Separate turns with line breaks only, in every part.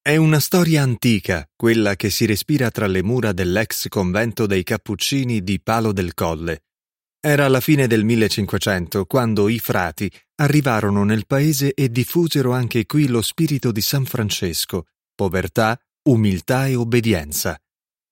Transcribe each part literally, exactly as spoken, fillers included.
È una storia antica, quella che si respira tra le mura dell'ex convento dei Cappuccini di Palo del Colle. Era la fine del millecinquecento quando i frati arrivarono nel paese e diffusero anche qui lo spirito di San Francesco, povertà, umiltà e obbedienza.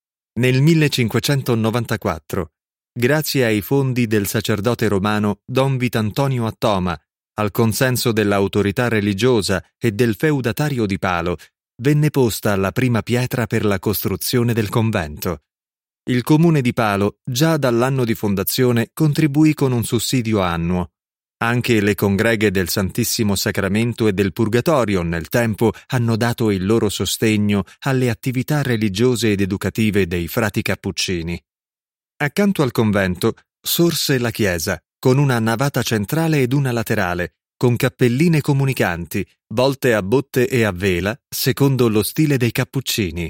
Nel millecinquecentonovantaquattro, grazie ai fondi del sacerdote romano Don Vitantonio Attoma, al consenso dell'autorità religiosa e del feudatario di Palo, venne posta la prima pietra per la costruzione del convento. Il comune di Palo, già dall'anno di fondazione, contribuì con un sussidio annuo. Anche le congreghe del Santissimo Sacramento e del Purgatorio nel tempo hanno dato il loro sostegno alle attività religiose ed educative dei frati cappuccini. Accanto al convento sorse la chiesa, con una navata centrale ed una laterale, con cappelline comunicanti, volte a botte e a vela, secondo lo stile dei Cappuccini.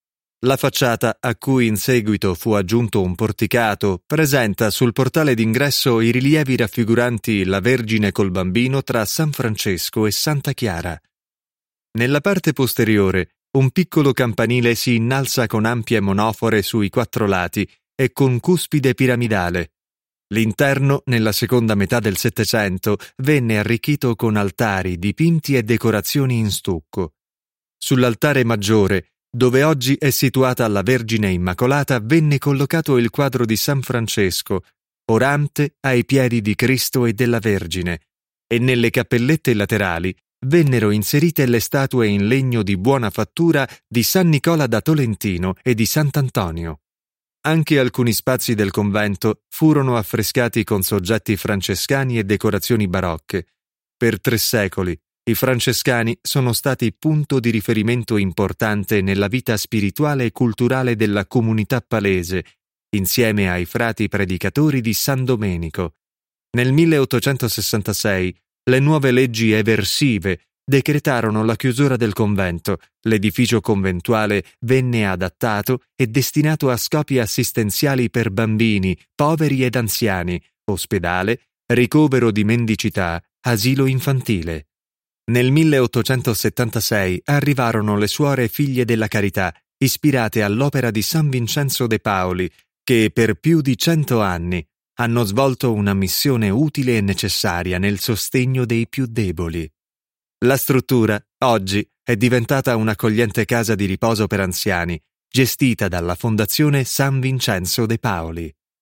La facciata, a cui in seguito fu aggiunto un porticato, presenta sul portale d'ingresso i rilievi raffiguranti la Vergine col Bambino tra San Francesco e Santa Chiara. Nella parte posteriore, un piccolo campanile si innalza con ampie monofore sui quattro lati e con cuspide piramidale. L'interno, nella seconda metà del Settecento, venne arricchito con altari, dipinti e decorazioni in stucco. Sull'altare maggiore, dove oggi è situata la Vergine Immacolata, venne collocato il quadro di San Francesco, orante ai piedi di Cristo e della Vergine, e nelle cappellette laterali vennero inserite le statue in legno di buona fattura di San Nicola da Tolentino e di Sant'Antonio. Anche alcuni spazi del convento furono affrescati con soggetti francescani e decorazioni barocche. Per tre secoli, i francescani sono stati punto di riferimento importante nella vita spirituale e culturale della comunità palese, insieme ai frati predicatori di San Domenico. Nel milleottocentosessantasei, le nuove leggi eversive decretarono la chiusura del convento, l'edificio conventuale venne adattato e destinato a scopi assistenziali per bambini, poveri ed anziani, ospedale, ricovero di mendicità, asilo infantile. Nel milleottocentosettantasei arrivarono le suore Figlie della Carità, ispirate all'opera di San Vincenzo de Paoli, che per più di cento anni hanno svolto una missione utile e necessaria nel sostegno dei più deboli. La struttura, oggi, è diventata un'accogliente casa di riposo per anziani, gestita dalla Fondazione San Vincenzo de Paoli.